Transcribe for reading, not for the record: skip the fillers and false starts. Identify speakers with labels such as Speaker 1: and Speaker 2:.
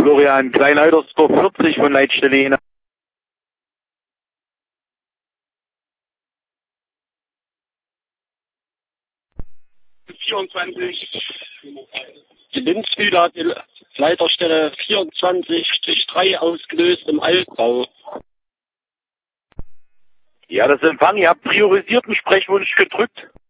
Speaker 1: Florian Kleinheudersdorf 40 von Leitstelle Jena.
Speaker 2: 24. Linzbühler hat die Leiterstelle 24-3 ausgelöst im Altbau.
Speaker 1: Ja, das Empfang, ihr habt priorisierten Sprechwunsch gedrückt.